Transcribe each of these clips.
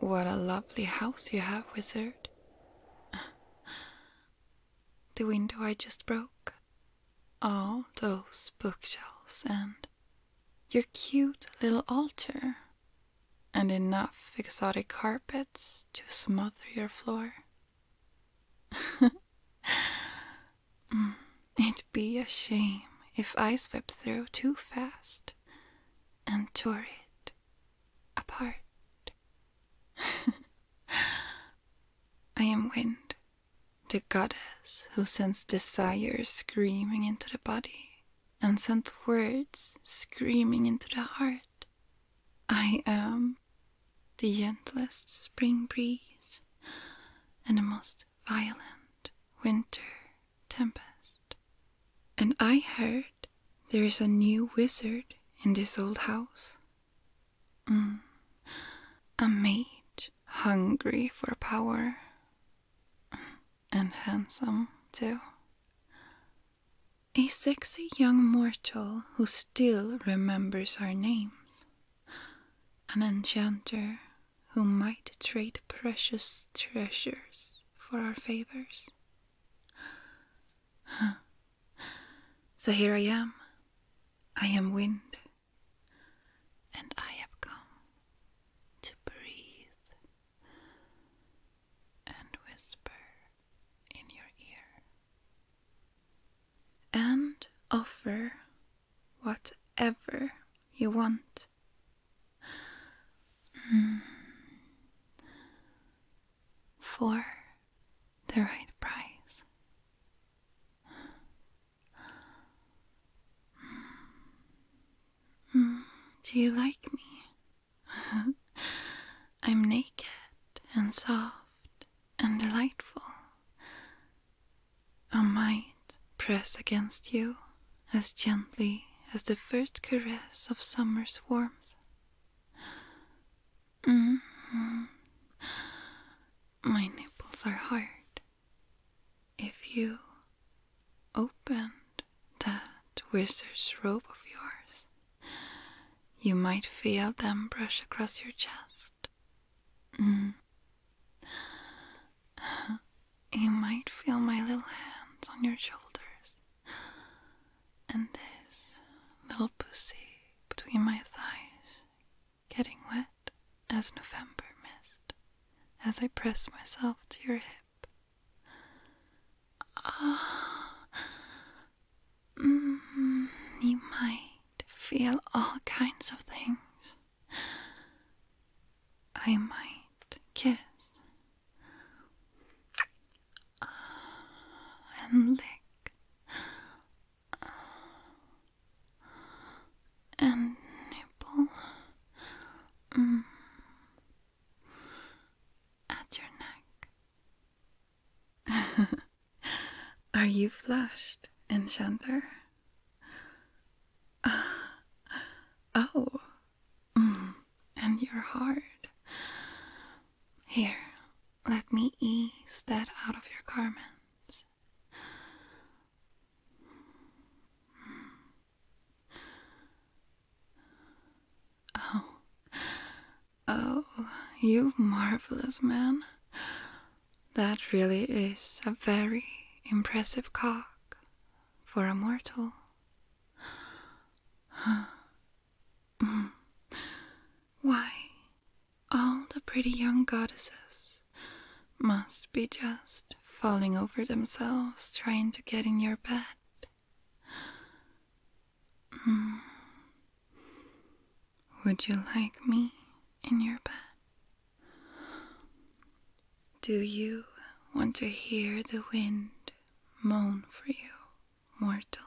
What a lovely house you have, wizard. The window I just broke. All those bookshelves and your cute little altar. And enough exotic carpets to smother your floor. It'd be a shame if I swept through too fast and tore it apart. I am wind, the goddess who sends desire screaming into the body and sends words screaming into the heart. I am the gentlest spring breeze and the most violent winter tempest. And I heard there is a new wizard in this old house. A mage hungry for power. And handsome, too. A sexy young mortal who still remembers our names. An enchanter who might trade precious treasures for our favors. So here I am. I am wind. And I have come to breathe and whisper in your ear. And offer whatever you want. For the right price. Do you like me? I'm naked and soft and delightful. I might press against you as gently as the first caress of summer's warmth. My nipples are hard. If you opened that wizard's robe of yours, you might feel them brush across your chest. You might feel my little hands on your shoulders, and this little pussy between my thighs getting wet as November mist as I press myself to your hip. You might feel all kinds of things. I might kiss and lick and nibble at your neck. Are you flushed, enchanter? Oh, and you're hard. Here, let me ease that out of your garments. Oh, you marvelous man. That really is a very impressive cock for a mortal. Why, all the pretty young goddesses must be just falling over themselves trying to get in your bed. Would you like me in your bed? Do you want to hear the wind moan for you, mortal?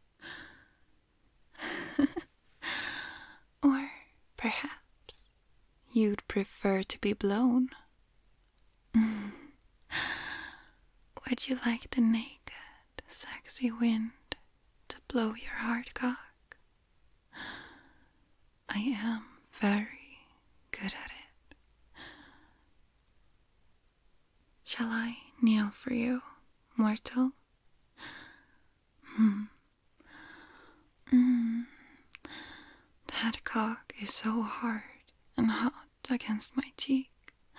Or perhaps you'd prefer to be blown? Would you like the naked, sexy wind to blow your hard cock? I am very good at it. Shall I kneel for you, mortal? That cock is so hard and hot against my cheek.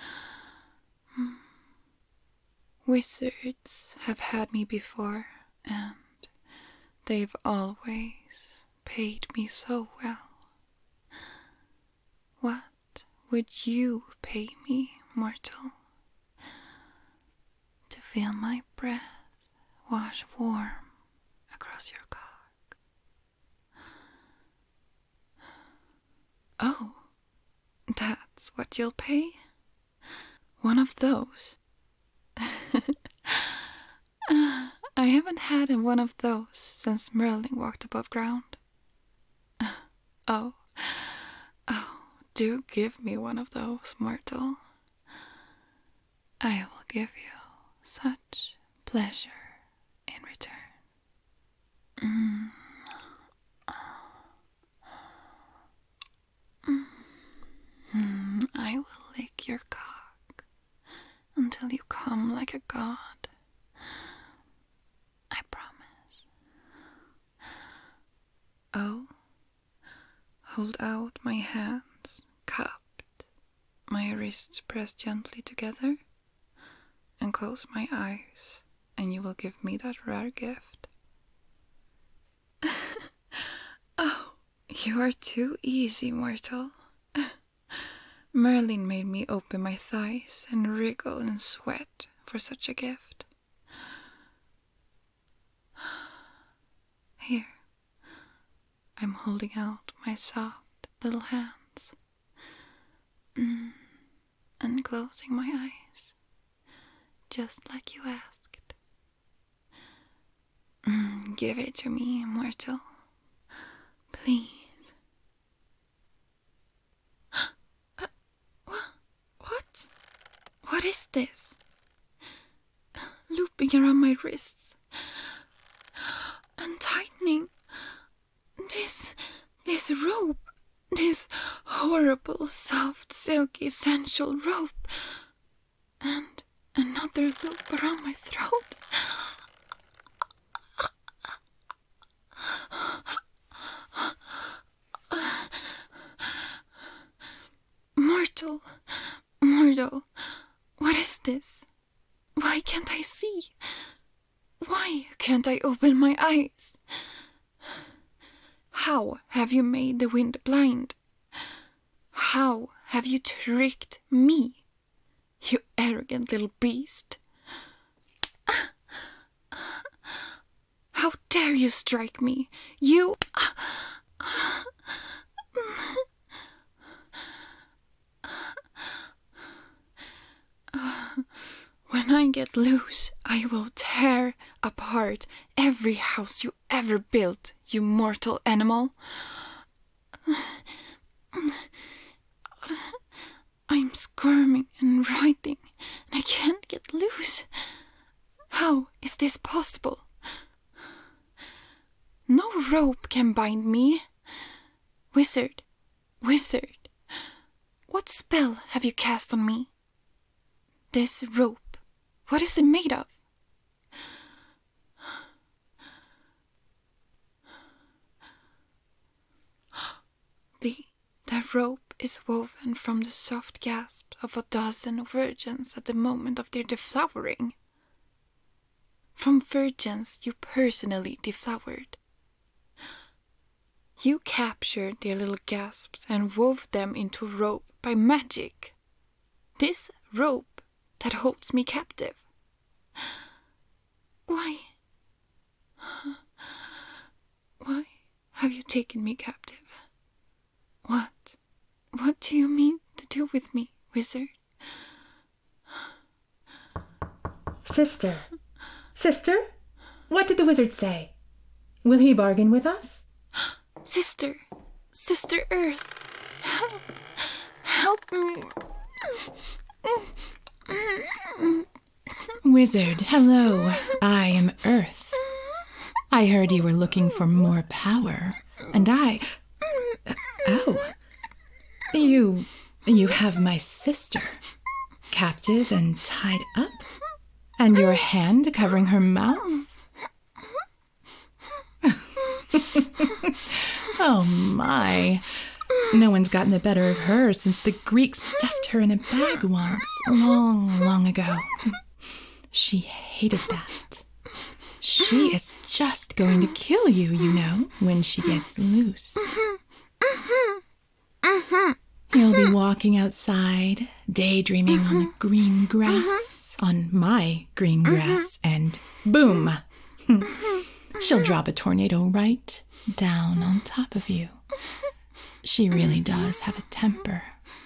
Wizards have had me before, and they've always paid me so well. What would you pay me, mortal, to feel my breath wash warm across your cock? Oh, that's what you'll pay? One of those? I haven't had one of those since Merlin walked above ground. Oh, do give me one of those, mortal. I will give you such pleasure in return. I will lick your cock until you come like a god. I promise. Oh, hold out my hands, cupped, my wrists pressed gently together, and close my eyes, and you will give me that rare gift. Oh, you are too easy, mortal. Merlin made me open my thighs and wriggle and sweat for such a gift. Here, I'm holding out my soft little hands and closing my eyes, just like you asked. Give it to me, mortal. Please. What? What is this? Looping around my wrists and tightening. This rope. This horrible, soft, silky, sensual rope. And another loop around my throat. Mortal, what is this? Why can't I see? Why can't I open my eyes? How have you made the wind blind? How have you tricked me, you arrogant little beast? How dare you strike me? You... When I get loose, I will tear apart every house you ever built, you mortal animal. I'm squirming and writhing, and I can't get loose. How is this possible? No rope can bind me. Wizard, what spell have you cast on me? This rope, what is it made of? The rope is woven from the soft gasp of a dozen virgins at the moment of their deflowering. From virgins you personally deflowered. You captured their little gasps and wove them into a rope by magic. This rope that holds me captive. Why have you taken me captive? What do you mean to do with me, wizard? Sister, what did the wizard say? Will he bargain with us? Sister Earth, help me. Wizard, hello. I am Earth. I heard you were looking for more power, and You have my sister, captive and tied up, and your hand covering her mouth? Oh my. No one's gotten the better of her since the Greeks stuffed her in a bag once, long, long ago. She hated that. She is just going to kill you, you know, when she gets loose. You'll be walking outside, daydreaming on the green grass, on my green grass, and boom! She'll drop a tornado right down on top of you. She really does have a temper.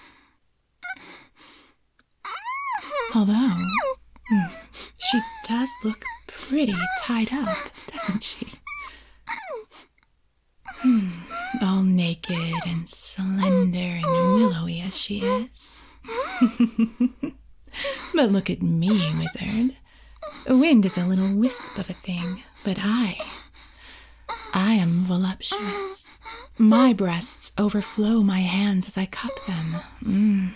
Although, she does look pretty tied up, doesn't she? All naked and slender and willowy as she is. But look at me, wizard. Wind is a little wisp of a thing, but I am voluptuous. My breasts overflow my hands as I cup them.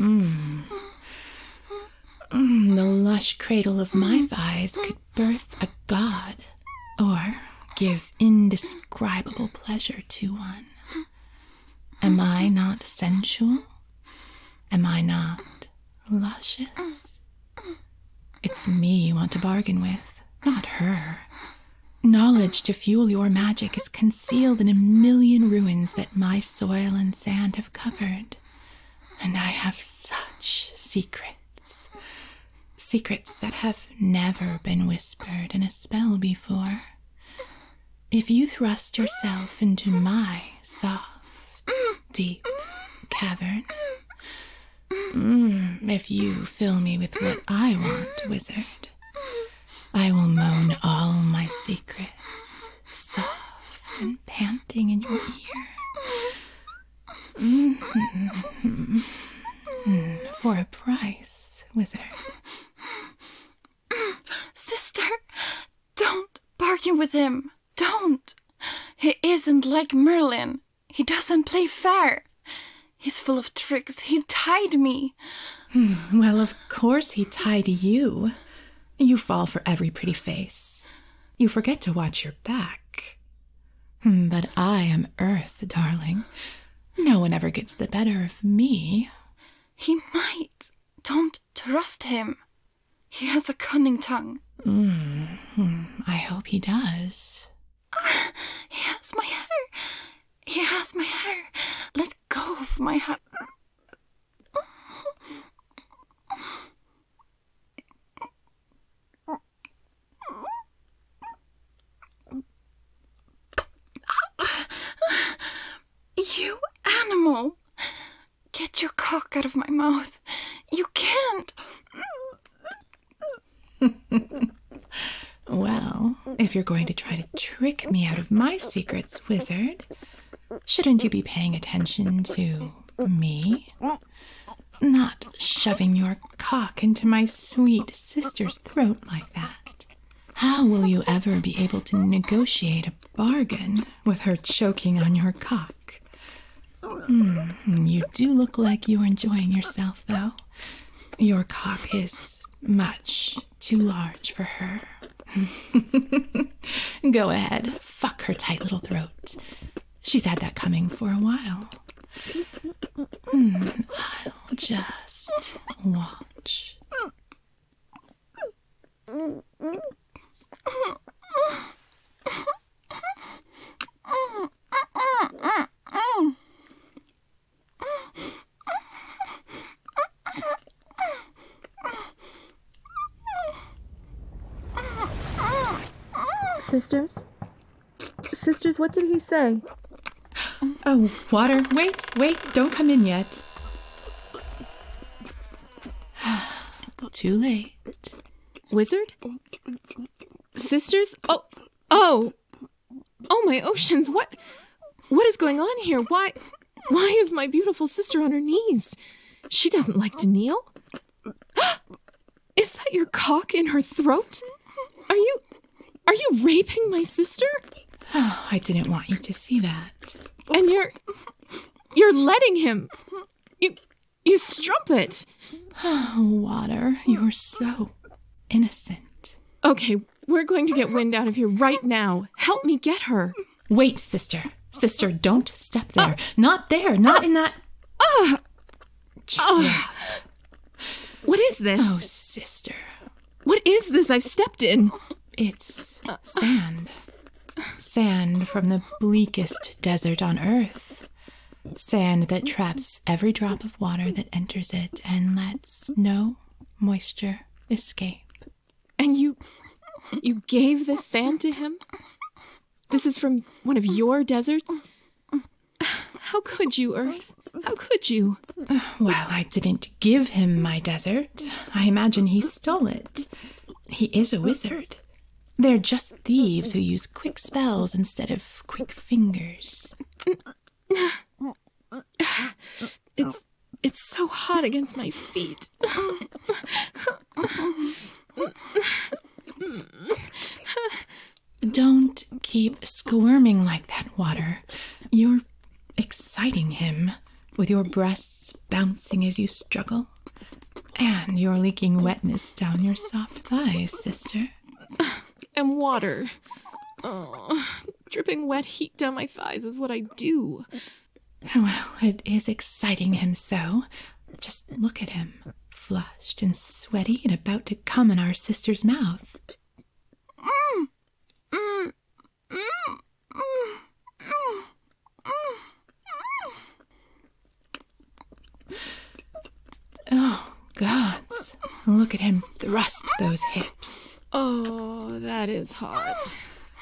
The lush cradle of my thighs could birth a god, or give indescribable pleasure to one. Am I not sensual? Am I not luscious? It's me you want to bargain with, not her. Knowledge to fuel your magic is concealed in a million ruins that my soil and sand have covered. And I have such secrets. Secrets that have never been whispered in a spell before. If you thrust yourself into my soft, deep cavern, if you fill me with what I want, wizard, I will moan all my secrets, soft and panting in your ear. For a price, wizard. Sister, don't bargain with him. Don't. He isn't like Merlin. He doesn't play fair. He's full of tricks. He tied me. Well, of course he tied you. You fall for every pretty face. You forget to watch your back. But I am Earth, darling. No one ever gets the better of me. He might. Don't trust him. He has a cunning tongue. I hope he does. He has my hair. He has my hair. Let go of my hair. You animal! Get your cock out of my mouth. You can't. Well, if you're going to try to trick me out of my secrets, wizard, shouldn't you be paying attention to me? Not shoving your cock into my sweet sister's throat like that. How will you ever be able to negotiate a bargain with her choking on your cock? You do look like you're enjoying yourself, though. Your cock is much too large for her. Go ahead, fuck her tight little throat. She's had that coming for a while. I'll just watch. Sisters, what did he say? Oh, water. Wait, don't come in yet. Too late. Wizard? Sisters? Oh, my oceans, what is going on here? Why is my beautiful sister on her knees? She doesn't like to kneel. Is that your cock in her throat? Are you raping my sister? Oh, I didn't want you to see that. And you're letting him. You strumpet. Oh, water, you're so innocent. Okay, we're going to get Wind out of here right now. Help me get her. Wait, sister. Sister, don't step there. Not there. Not in that trap. What is this? Oh, sister. What is this I've stepped in? It's sand. Sand from the bleakest desert on earth. Sand that traps every drop of water that enters it and lets no moisture escape. And you gave this sand to him? This is from one of your deserts? How could you, Earth? How could you? Well, I didn't give him my desert. I imagine he stole it. He is a wizard. They're just thieves who use quick spells instead of quick fingers. It's so hot against my feet. Don't keep squirming like that, Water. You're exciting him, with your breasts bouncing as you struggle. And you're leaking wetness down your soft thighs, sister. And water. Oh, dripping wet heat down my thighs is what I do. Well, it is exciting him so. Just look at him, flushed and sweaty and about to come in our sister's mouth. Oh, gods. Look at him thrust those hips. Oh, that is hot.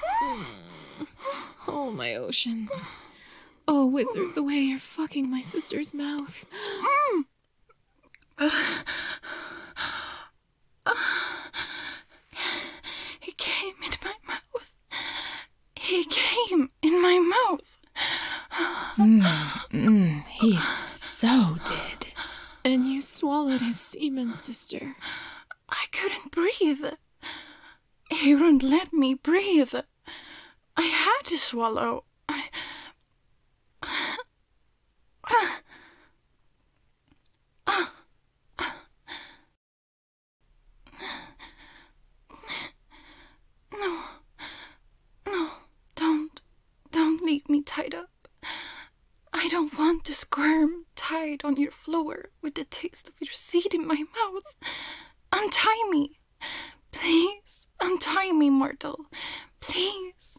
Oh, my oceans. Oh, wizard, the way you're fucking my sister's mouth. He came in my mouth. He came in my mouth. He so did. And you swallowed his semen, sister. I couldn't breathe. He wouldn't let me breathe. I had to swallow. No, don't leave me tied up. I don't want to squirm tied on your floor with the taste of your seed in my mouth. Untie me. Please, untie me, mortal. Please.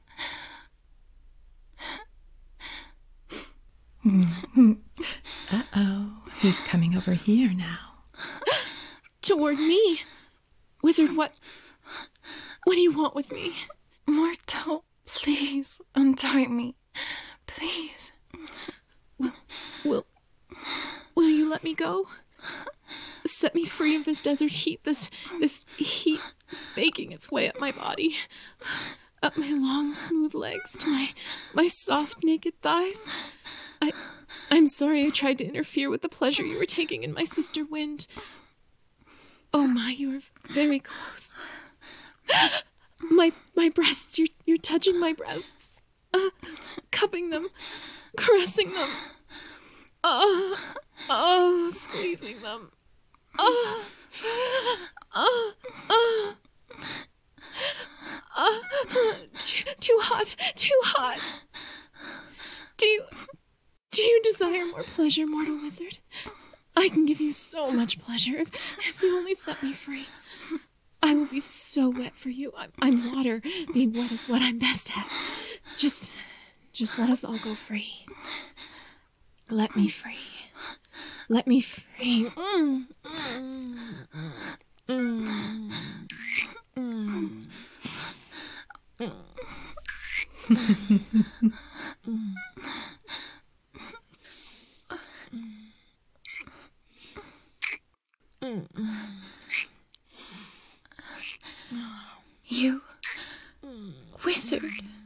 Uh-oh, he's coming over here now. Toward me? Wizard, what do you want with me? Mortal, please untie me. Please. Will you let me go? Set me free of this desert heat, this heat baking its way up my body, up my long, smooth legs to my soft, naked thighs. I'm sorry I tried to interfere with the pleasure you were taking in my sister Wind. Oh my, you are very close. My breasts, you're touching my breasts, cupping them, caressing them, squeezing them. Too hot, too hot. Do you desire more pleasure, mortal wizard? I can give you so much pleasure if you only set me free. I will be so wet for you. I'm water. Being wet is what I'm best at. Just let us all go free. Let me free. Let me free. You, wizard,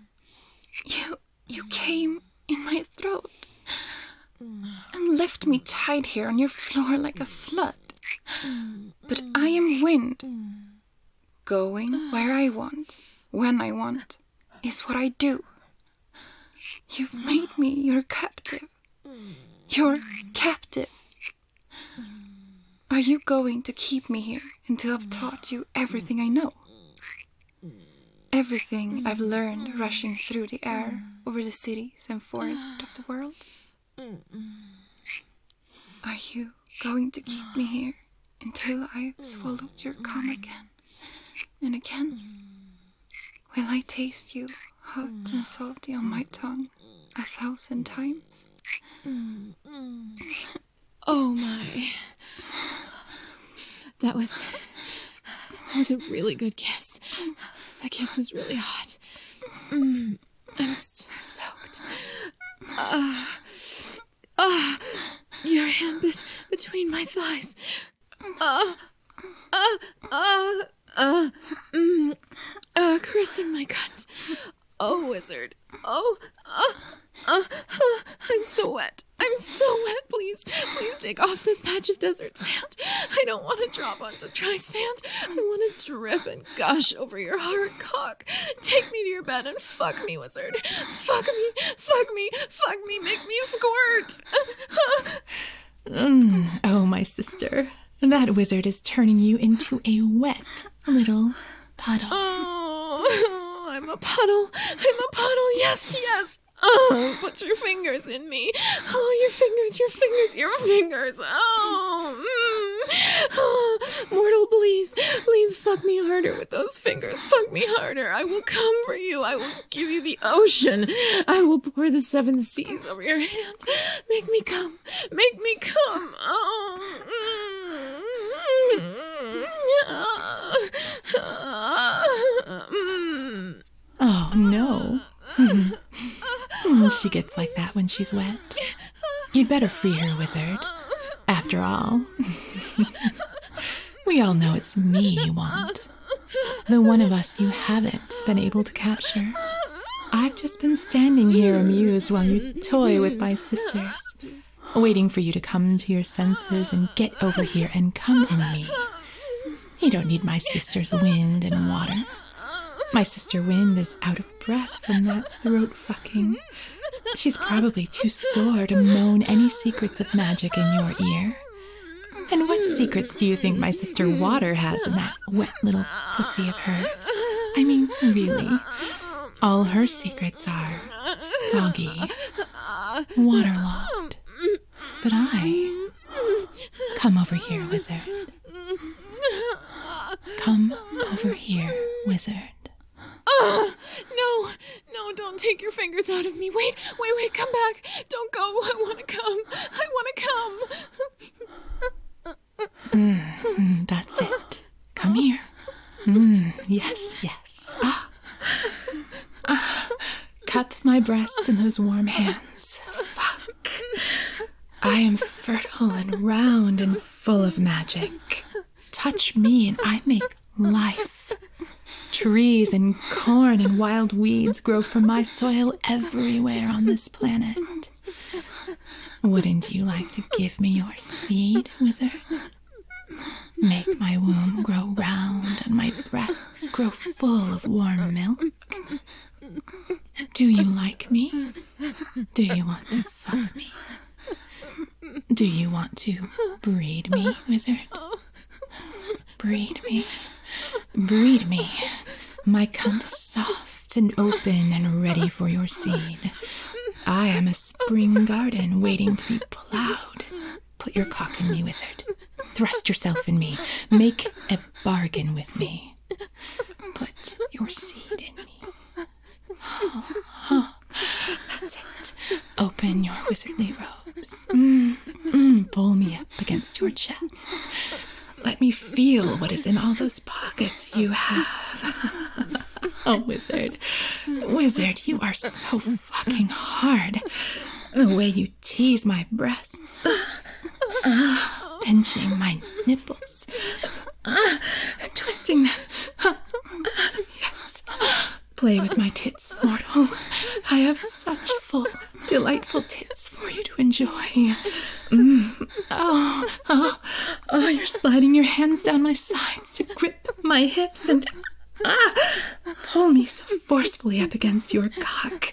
you came in my throat and left me tied here on your floor like a slut. But I am Wind. Going where I want, when I want, is what I do. You've made me your captive. Your captive. Are you going to keep me here until I've taught you everything I know? Everything I've learned rushing through the air over the cities and forests of the world? Are you going to keep me here until I've swallowed your cum again? and again. Will I taste you, hot and salty on my tongue, 1,000 times? Oh my. That was a really good kiss. That kiss was really hot. I'm soaked. Your hand between my thighs. Caressing my cunt. Oh, wizard. Oh, I'm so wet. I'm so wet. Please take off this patch of desert sand. I don't want to drop onto dry sand. I want to drip and gush over your hard cock. Take me to your bed and fuck me, wizard. Fuck me, make me squirt. Oh, my sister, that wizard is turning you into a wet little puddle. Oh, I'm a puddle. Yes. Put your fingers in me. Oh, your fingers. Oh, mortal, please fuck me harder with those fingers. Fuck me harder. I will come for you. I will give you the ocean. I will pour the 7 seas over your hand. Make me come. Oh, no. She gets like that when she's wet. You'd better free her, wizard. After all, we all know it's me you want. The one of us you haven't been able to capture. I've just been standing here amused while you toy with my sisters, waiting for you to come to your senses and get over here and come in me. You don't need my sister's wind and water. My sister Wind is out of breath from that throat fucking. She's probably too sore to moan any secrets of magic in your ear. And what secrets do you think my sister Water has in that wet little pussy of hers? I mean, really. All her secrets are soggy, waterlogged. But come over here, wizard. Come over here, wizard. No, don't take your fingers out of me. Wait, come back. Don't go. I want to come. That's it. Come here. Yes. Cup my breast in those warm hands. Fuck. I am fertile and round and full of magic. Touch me and I make life. Trees and corn and wild weeds grow from my soil everywhere on this planet. Wouldn't you like to give me your seed, wizard? Make my womb grow round and my breasts grow full of warm milk. Do you like me? Do you want to fuck me? Do you want to breed me, wizard? Breed me. My cunt is soft and open and ready for your seed. I am a spring garden waiting to be plowed. Put your cock in me, wizard. Thrust yourself in me. Make a bargain with me. Put your seed in me. That's it. Open your wizardly robes. Pull me up against your chest. Let me feel what is in all those pockets you have. Oh, wizard, you are so fucking hard. The way you tease my breasts, pinching my nipples, twisting them. Yes, play with my tits, mortal. I have such full, delightful tits for you to enjoy. You're sliding your hands down my sides to grip my hips and pull me so forcefully up against your cock.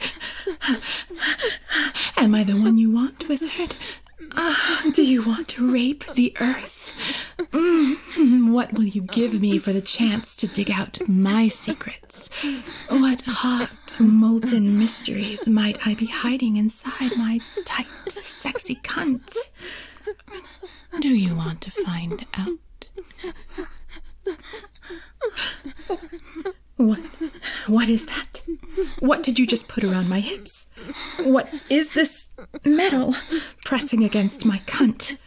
Am I the one you want, wizard? Do you want to rape the earth? What will you give me for the chance to dig out my secrets? What hot, molten mysteries might I be hiding inside my tight, sexy cunt? Do you want to find out? What is that? What did you just put around my hips? What is this metal pressing against my cunt?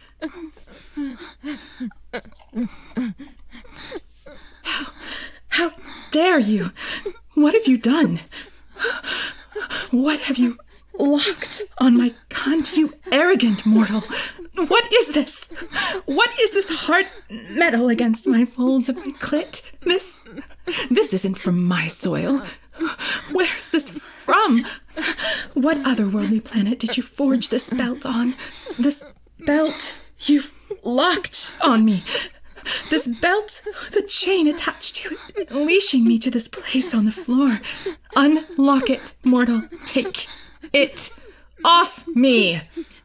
How dare you? What have you done? What have you locked on my cunt, you arrogant mortal? What is this? What is this hard metal against my folds of my clit? This isn't from my soil. Where is this from? What otherworldly planet did you forge this belt on? This belt you've locked on me. This belt, the chain attached to it, leashing me to this place on the floor. Unlock it, mortal. Take it off me.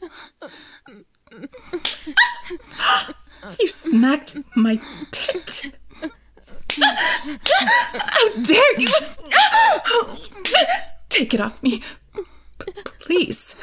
You smacked my tit. How dare you? Take it off me, please.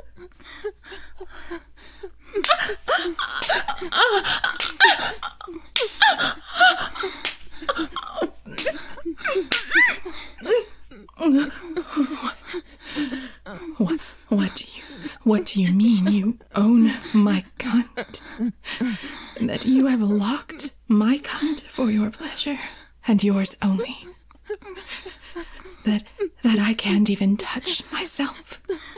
What do you mean you own my cunt? That you have locked my cunt for your pleasure and yours only? That I can't even touch myself?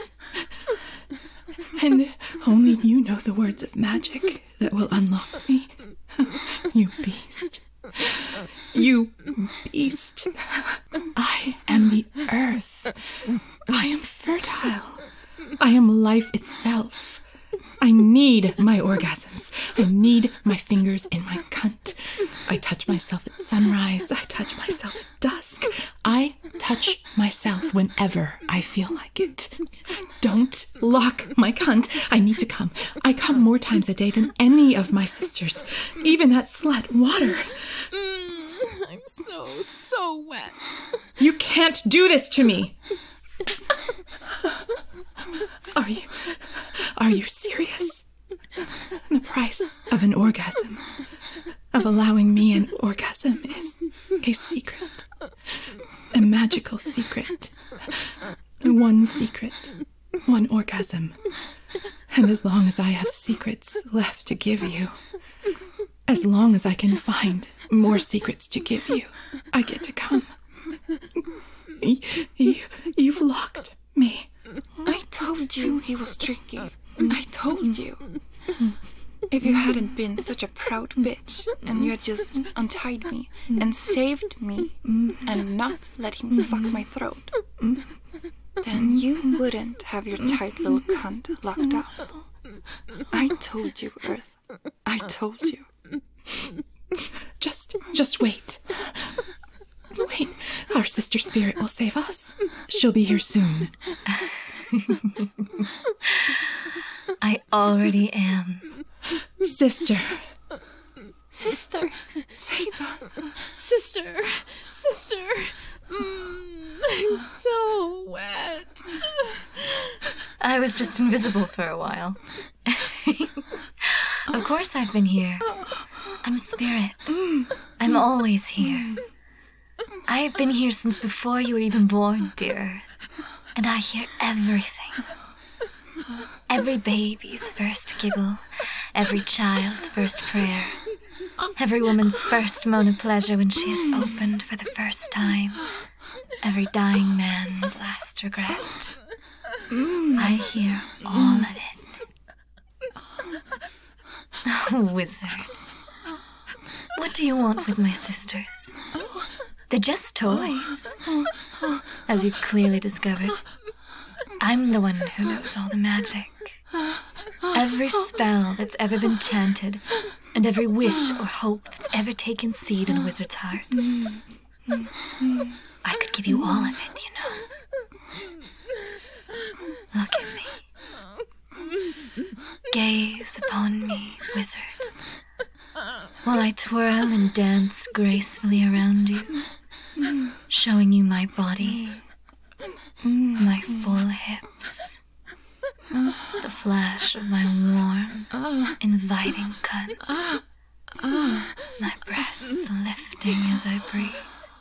And only you know the words of magic that will unlock me? You beast. You beast. I am the earth. I am fertile. I am life itself. I need my orgasms. I need my fingers in my cunt. I touch myself at sunrise. I touch myself at dusk. I touch myself whenever I feel like it. Don't lock my cunt. I need to come. I come more times a day than any of my sisters. Even that slut, Water. I'm so wet. You can't do this to me. Are you serious? The price of an orgasm, of allowing me an orgasm, is a secret. A magical secret. One secret, one orgasm. And as long as I have secrets left to give you, as long as I can find more secrets to give you, I get to come. You've locked me. I told you he was tricky. I told you. If you hadn't been such a proud bitch and you had just untied me and saved me and not let him fuck my throat, then you wouldn't have your tight little cunt locked up. I told you, Earth. I told you. Just wait. Wait, our sister spirit will save us. She'll be here soon. I already am. Sister. Sister, save us. Sister. I'm so wet. I was just invisible for a while. Of course I've been here. I'm a spirit. I'm always here. I have been here since before you were even born, dear Earth. And I hear everything. Every baby's first giggle, every child's first prayer, every woman's first moan of pleasure when she is opened for the first time, every dying man's last regret. I hear all of it. Oh, wizard. What do you want with my sisters? They're just toys. As you've clearly discovered, I'm the one who knows all the magic. Every spell that's ever been chanted, and every wish or hope that's ever taken seed in a wizard's heart. I could give you all of it, you know. Look at me. Gaze upon me, wizard, while I twirl and dance gracefully around you, showing you my body, my full hips, the flash of my warm, inviting cunt, my breasts resting as I breathe.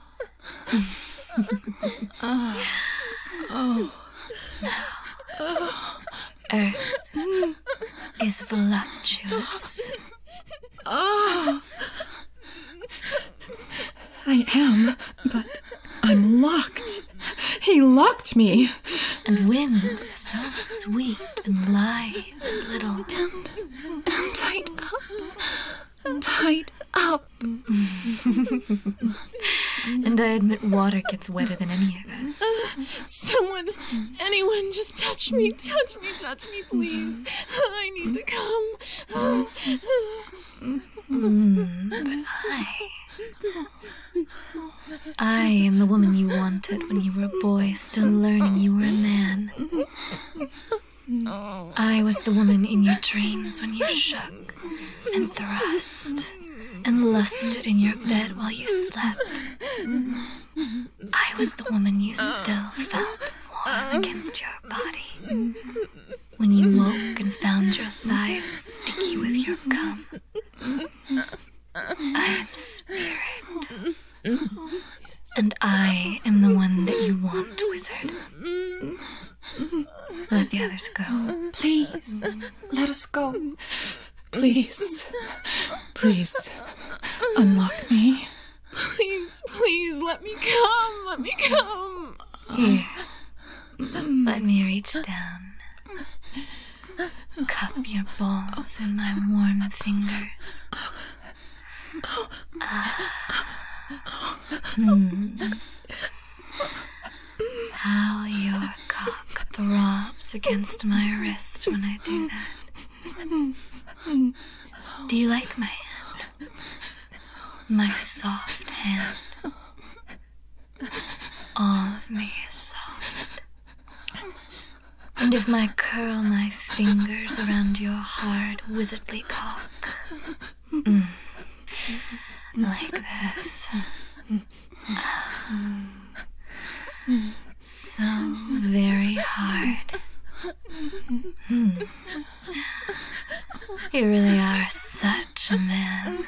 Earth is voluptuous. I am, but I'm locked. He locked me. And wind is so sweet and lithe and little. And tight up. Tight up. And I admit water gets wetter than any of us. Someone, anyone, just touch me, please. I need to come. But I am the woman you wanted when you were a boy, still learning you were a man. I was the woman in your dreams when you shook and thrust and lusted in your bed while you slept. I was the woman you still felt warm against your body when you woke and found your thighs sticky with your cum. I am spirit. And I am the one that you want, wizard. Let the others go. Please, let us go. Please, unlock me. Please, let me come. Here, let me reach down. Cup your balls in my warm fingers. How your cock throbs against my wrist when I do that. Do you like my hand? My soft hand. All of me is soft. And if I curl my fingers around your hard, wizardly cock, like this. So very hard. You really are such a man.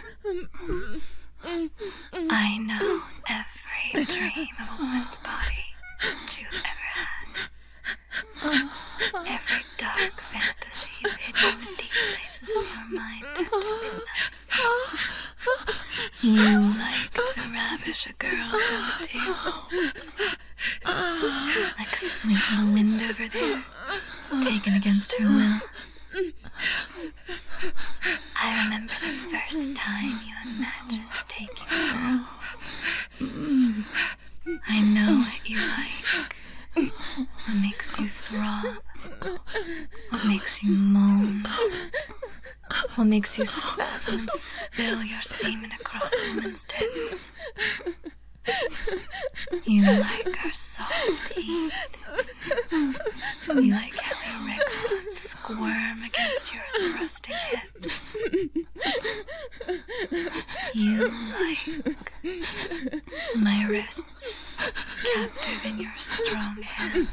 I know every dream of a woman's body that you've ever had. Every dark fantasy you've hidden in the deep places of your mind after midnight. You like to ravish a girl, don't you? Like a sweet little wind over there, taken against her will. I remember the first time you imagined taking her. I know what you like. What makes you throb? What makes you moan? What makes you spasm and spill your semen across a woman's tits? You like her soft heat. You like how we wriggle and squirm against your thrusting hips. You like my wrists captive in your strong hand.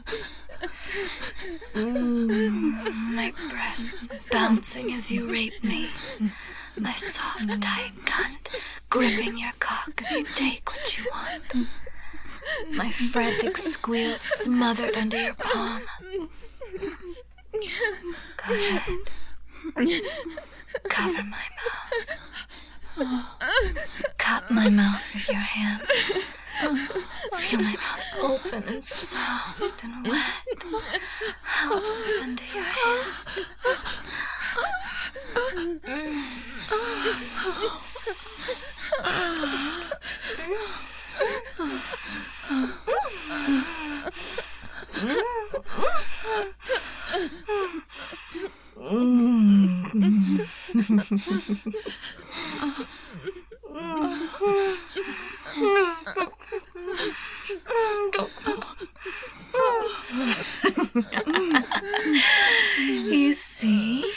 My breasts bouncing as you rape me. My soft, tight cunt gripping your cock as you take what you want. My frantic squeal smothered under your palm. Go ahead. Cover my mouth. Cut my mouth with your hand. Feel my mouth open and soft and wet. Helpless under your hand. You see?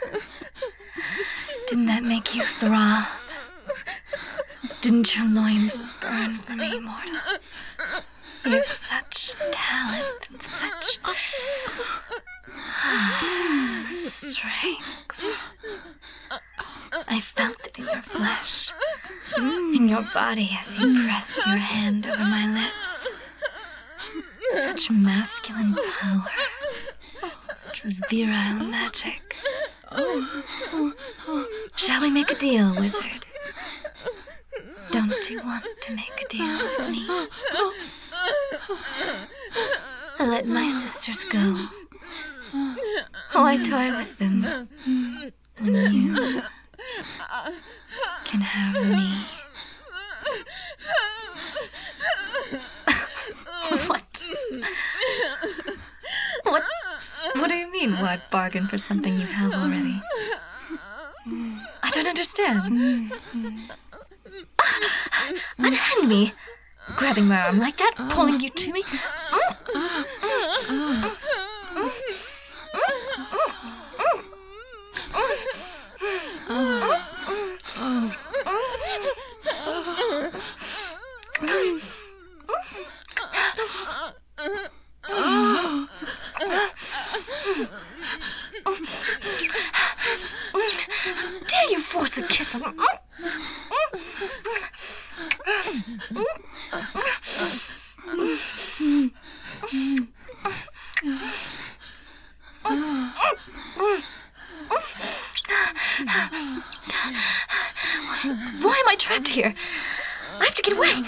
Didn't that make you throb? Didn't your loins burn for me, mortal? You have such talent and such strength. I felt it in your flesh, in your body as you pressed your hand over my lips. Such masculine power, such virile magic. Shall we make a deal, wizard? Don't you want to make a deal with me? Let my sisters go. I toy with them, and you can have me. What? What do you mean, what? Bargain for something you have already? I don't understand. Unhand me. Grabbing my arm like that, pulling you to me. Dare you force a kiss on me? Why am I trapped here? I have to get away.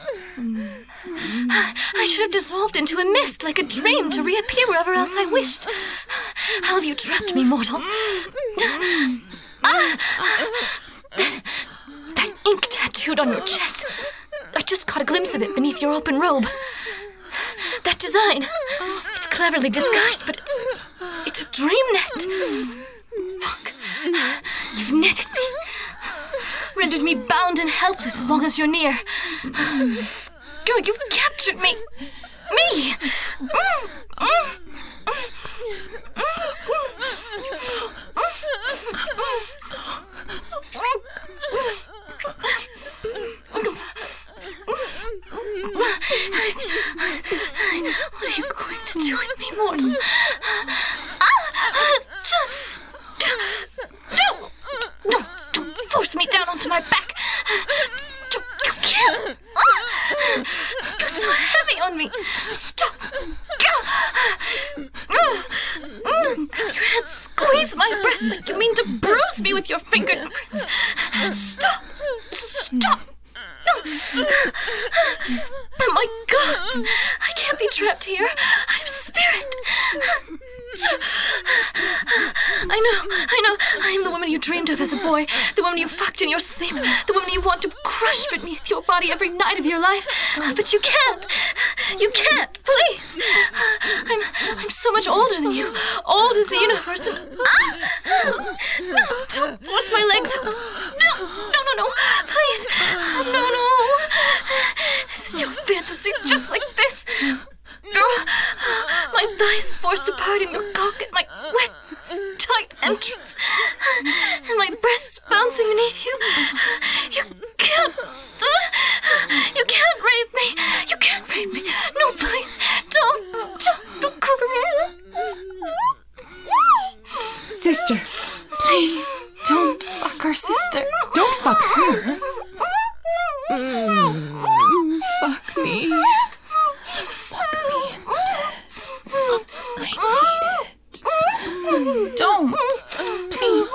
I should have dissolved into a mist like a dream to reappear wherever else I wished. How have you trapped me, mortal? That ink tattooed on your chest. I just caught a glimpse of it beneath your open robe. That design. It's cleverly disguised, but it's a dream net. Fuck. You've netted me. Rendered me bound and helpless as long as you're near. You've captured me. Me. What are you going to do with me, mortal? No, don't force me down onto my back. You can't. You're so heavy on me. Stop. Your hands squeeze my breast like you mean to bruise me with your fingerprints. Stop. Oh my God! I can't be trapped here. I'm spirit. I know. I am the woman you dreamed of as a boy. The woman you fucked in your sleep. The woman you want to crush beneath your body every night of your life. But you can't. You can't. Please. I'm so much older than you. Old as the universe. No, don't force my legs. No. Please. No. This is your fantasy, just like this. My thighs forced apart in your cock at my wet, tight entrance, and my breasts bouncing beneath you. You can't rape me. You can't rape me. No, please, don't cover me. Sister, Please, don't fuck our sister. don't fuck her. Fuck me. I need it. Don't. Please.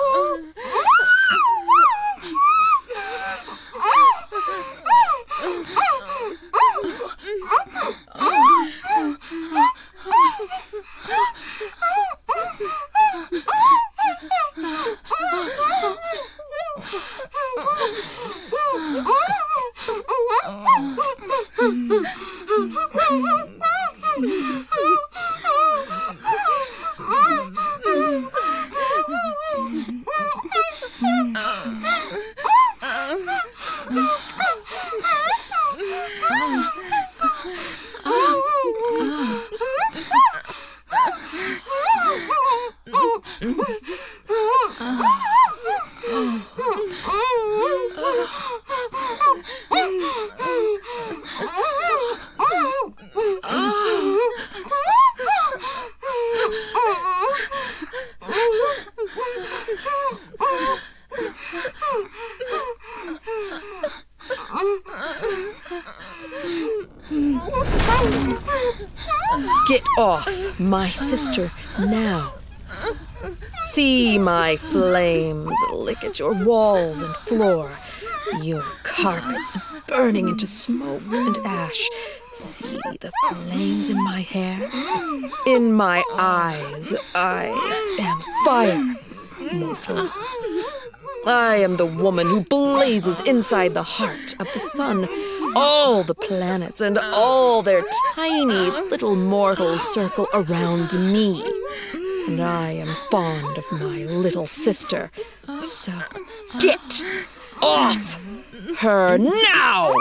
Get off my sister now. See my flames lick at your walls and floor, your carpets burning into smoke and ash. See the flames in my hair, in my eyes. I am fire, mortal. I am the woman who blazes inside the heart of the sun. All the planets and all their tiny little mortals circle around me. And I am fond of my little sister. So get off her now!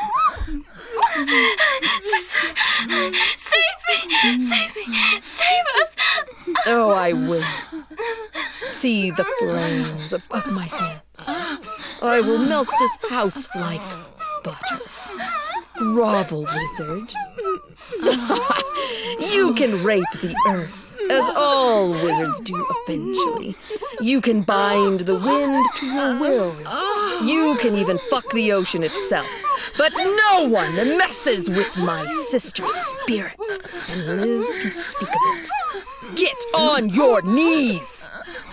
Sister, save me! Save me! Save us! Oh, I will. See the flames above my head. I will melt this house like butter. Grovel, wizard. You can rape the earth, as all wizards do eventually. You can bind the wind to your will. You can even fuck the ocean itself. But no one messes with my sister's spirit and lives to speak of it. Get on your knees!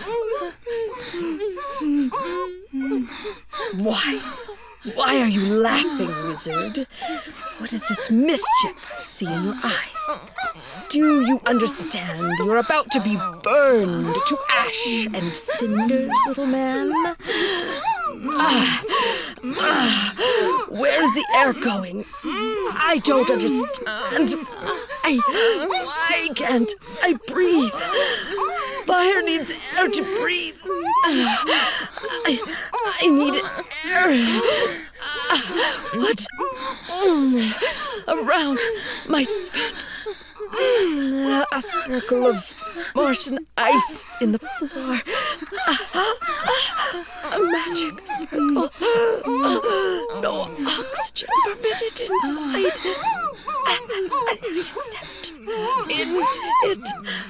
Why are you laughing, wizard? What is this mischief I see in your eyes? Do you understand you're about to be burned to ash and cinders, little man? Where's the air going? I don't understand. Why can't I breathe? Fire needs air to breathe. I need air. What? Around my feet. A circle of Martian ice in the floor. A magic circle. No oxygen permitted inside. And I stepped in it.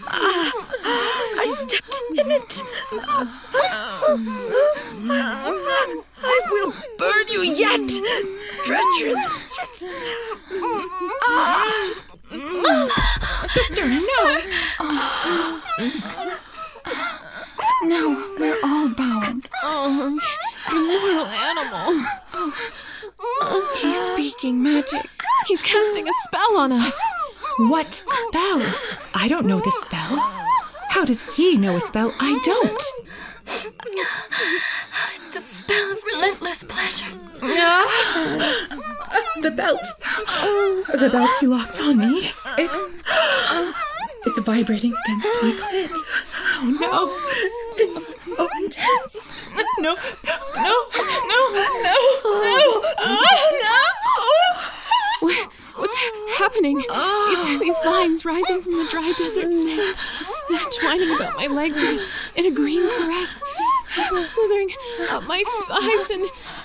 I stepped in it. I will burn you yet, treacherous wizards. Sister, no! No, we're all bound. Oh, immortal animal. He's speaking magic. He's casting a spell on us. What spell? I don't know this spell. How does he know a spell I don't? It's the spell of relentless pleasure. The belt. The belt he locked on me. It's vibrating against my clit. Oh no. It's so intense. No. What's happening? These vines rising from the dry desert sand, twining about my legs in a green caress, slithering up my thighs and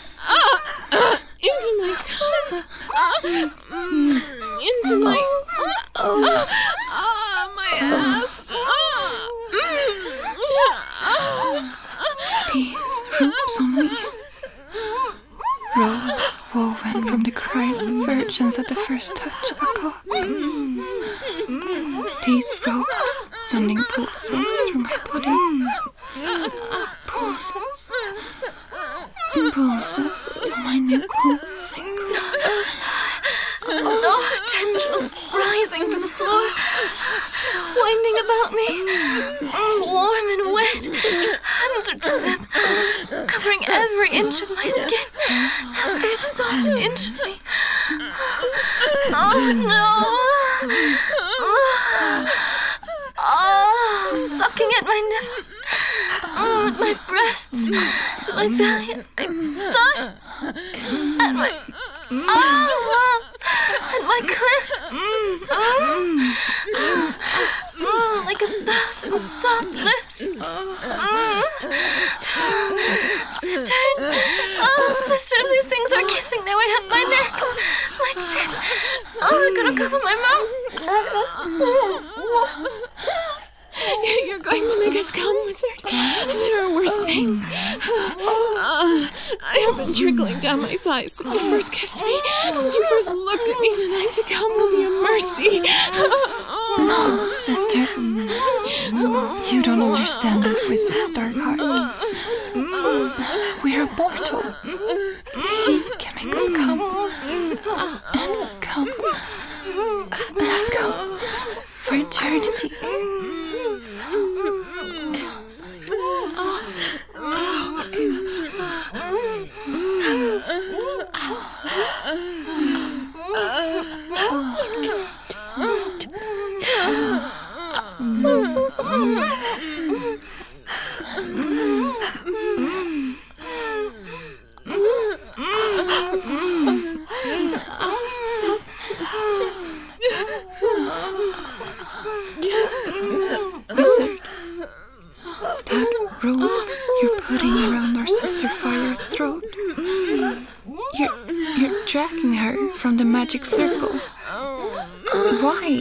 into my cunt, into my my ass. These ropes on me. Robes woven from the cries of virgins at the first touch of a cock. These ropes sending pulses through my body. Pulses. Impulses to my nipples and clit. Oh, tendrils rising from the floor, winding about me, warm and wet. Hands are to them, covering every inch of my skin, every soft inch of me. Oh no! Oh, sucking at my nipples, at my breasts, at my belly, at my thighs, at my at my clit. Like 1,000 soft lips. Sisters. Oh, sisters, these things are kissing their way up my neck, my chin. Oh, they're gonna cover my mouth. You're going to make us come, wizard? There are worse things. I have been trickling down my thighs since you first kissed me, since you first looked at me tonight. To come will be a mercy. No, sister. You don't understand this wizard's dark heart. We are mortal. He can make us come. And come. And come. For eternity. Wizard, that rope you're putting around our sister Fire's throat, you're dragging her from the magic circle. Why?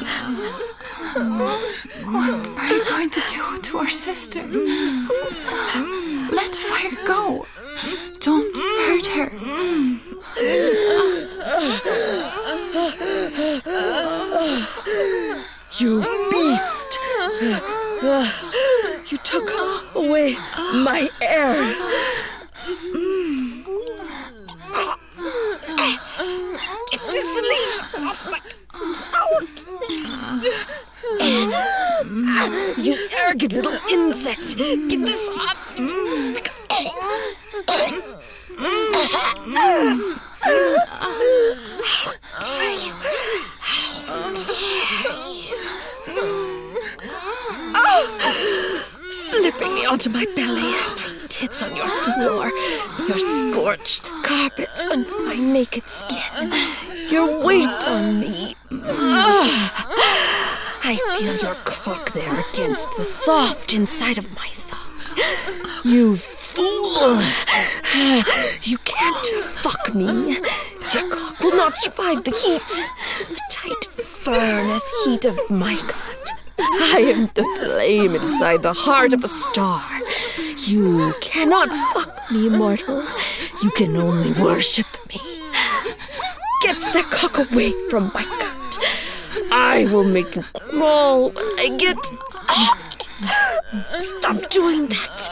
What are you going to do to our sister? Let Fire go. Don't hurt her. You beast! You took away my air. Get this leash off my throat! You arrogant little insect! Get this off! How dare you! How dare you! Flipping me onto my belly, my tits on your floor, your scorched carpets on my naked skin, your weight on me. I feel your cock there against the soft inside of my thumb. You fool! You can't fuck me. Your cock will not survive the heat, the tight furnace heat of my cunt. I am the flame inside the heart of a star. You cannot fuck me, mortal. You can only worship me. Get that cock away from my cunt. I will make you crawl when I get... Stop doing that.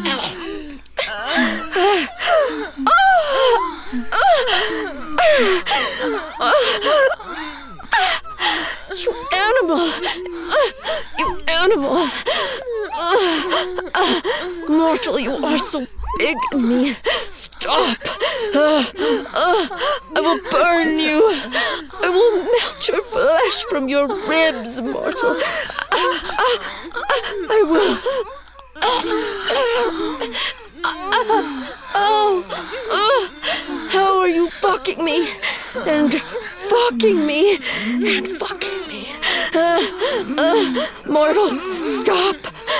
You animal! You animal! Mortal, you are so big in me. Stop! I will burn you. I will melt your flesh from your ribs, mortal. I will... How are you fucking me? And fucking me? And fucking me? Mortal, stop!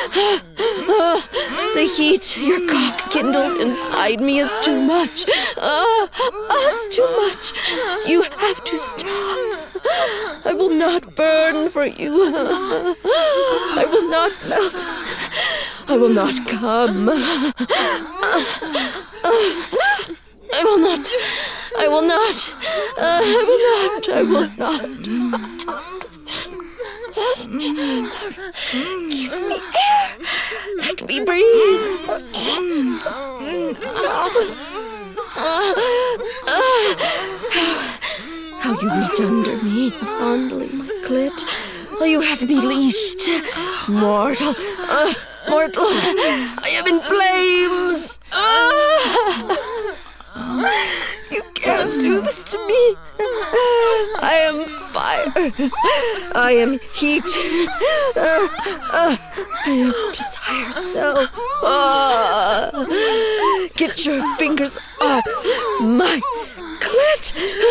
The heat your cock kindles inside me is too much. It's too much. You have to stop. I will not burn for you. I will not melt. I will not come. I will not. I will not. I will not. I will not. Give me air. Let me breathe. How you reach under me, fondling my clit, while you have me leashed. Mortal. Mortal. I am in flames. You can't do this to me. I am fire. I am heat. I am desire itself. Get your fingers off my clit.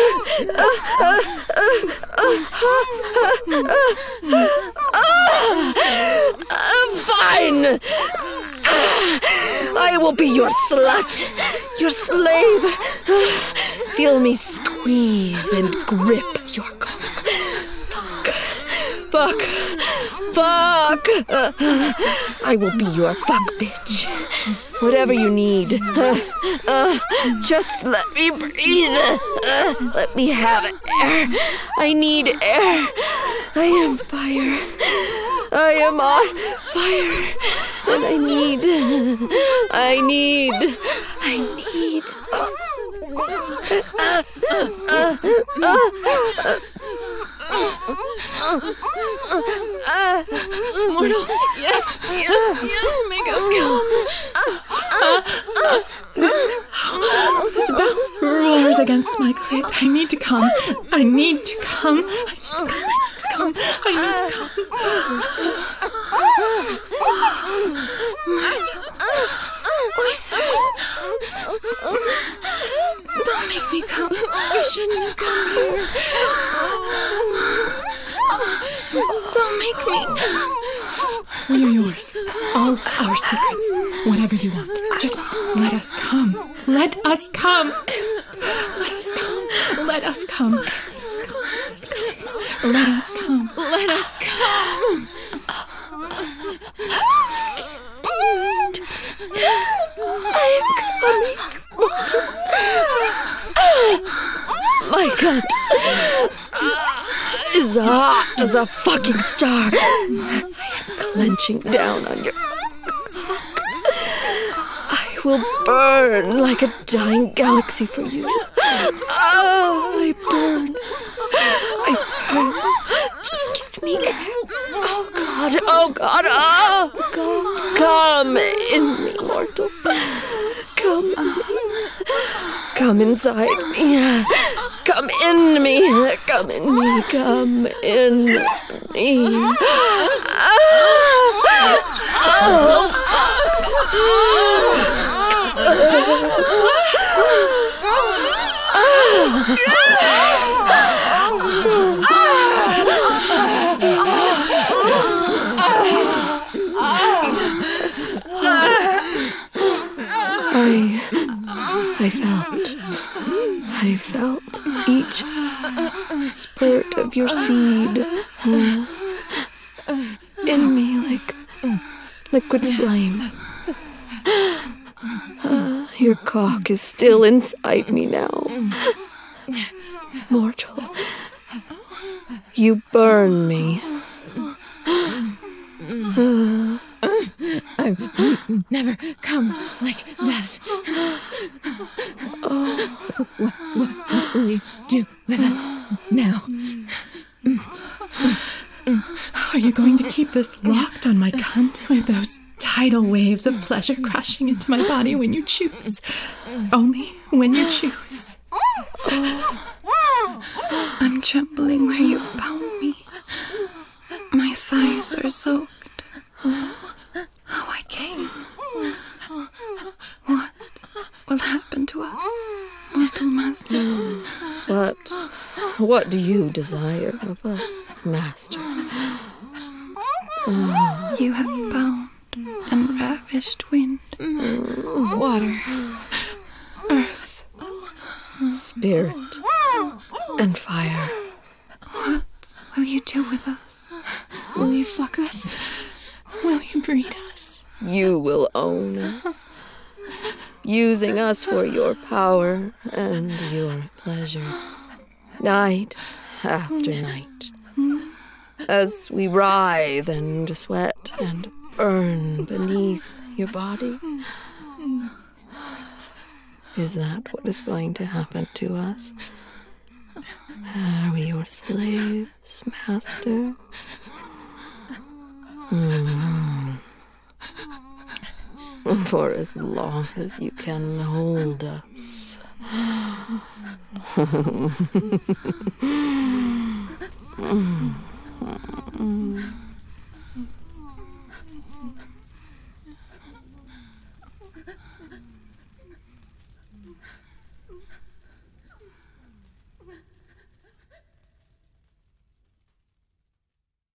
Fine. I will be your slut, your slave. Feel me squeeze and grip your cock. Fuck. Fuck. I will be your fuck bitch. Whatever you need. Just let me breathe. Let me have air. I need air. I am fire. I am on fire. And I need. Mortal, yes, make us come. This belt roars against my clit. I need to come. I need to come. Wizard, don't make me come. We shouldn't have come here. Don't make me. We're yours. All our secrets. Whatever you want. Just let us come. Let us come. Let us come. Let us come. Let us come. Let us come. My gun is hot as a fucking star. I am clenching down on your cock. I will burn like a dying galaxy for you. I burn. Just give me air. Oh God. Come in me, mortal. Come inside me. Come in me. Come in me. Come in me. I felt each spurt of your seed in me like liquid flame. Your cock is still inside me now. Mortal, you burn me. I've never come like that. What will you do with us now? Are you going to keep this locked on my cunt with those tidal waves of pleasure crashing into my body when you choose? Only when you choose. I'm trembling where you bound me. My thighs are soaked. How I came. What will happen to us, mortal master? What do you desire of us, master? You have bound and ravished wind, Water. earth, Spirit and fire. What will you do with us? Will you fuck us? Will you breed us? You will own us, using us for your power and your pleasure, night after night, as we writhe and sweat and burn beneath your body. Is that what is going to happen to us? Are we your slaves, master? For as long as you can hold us.